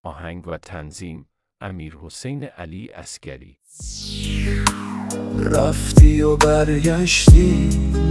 آهنگ و تنظیم امیرحسین علی عسگری. رفتی و برگشتی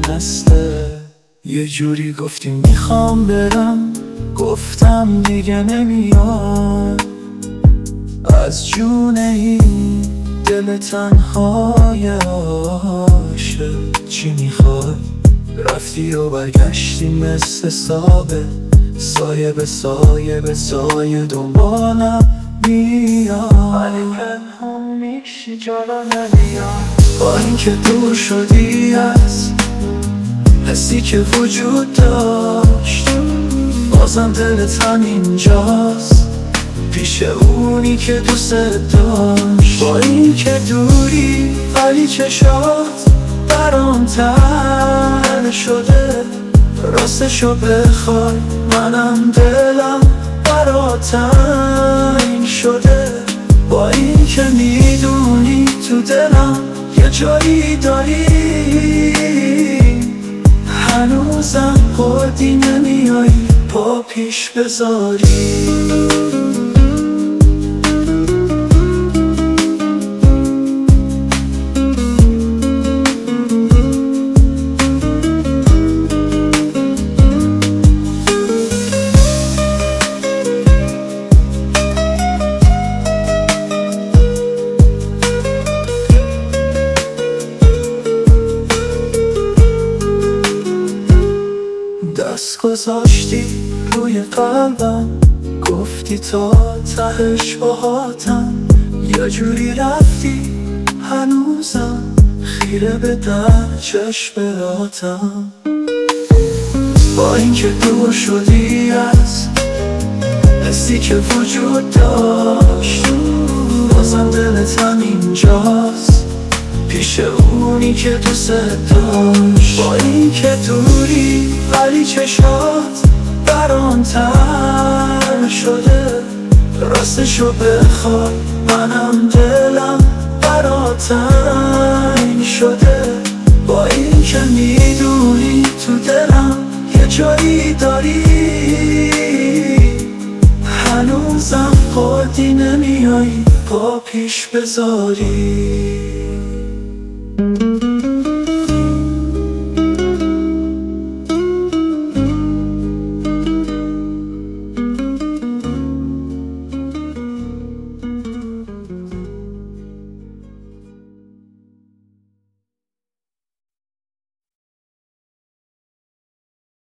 یه جوری گفتی میخوام برم، گفتم دیگه نمیاد از جون این دل تنهای عاشق. چی میخوای؟ رفتی و برگشتی مثل سایه به سایه دنبالم میاد، ولی پنهون میشی جلو نمیاد. با اینکه دور شدی از حسی که وجود داشت، بازم دلت همینجاست پیش اونی که دوست داشت. با اینکه دوری ولی چشات برام تر شده، راستشو بخوای منم دلم برات تنگ شده. با اینکه میدونی تو دلم یه جایی داری، هنوزم خودی نمیایی پا پیش بذاری. دست گذاشتی روی قلبم، گفتی تا تهش باهاتم. یه جوری رفتی هنوزم خیره به در چشماتم. با اینکه دور شدی از حسی که وجود داشت، بازم دلت همینجاست پیش اونی که دوست داشت. با اینکه دوری ولی چشات برام تر شده، راستشو بخوای منم دلم برات تنگ شده. با اینکه میدونی تو دلم یه جایی داری، هنوزم خودی نمیایی پا پیش بذاری.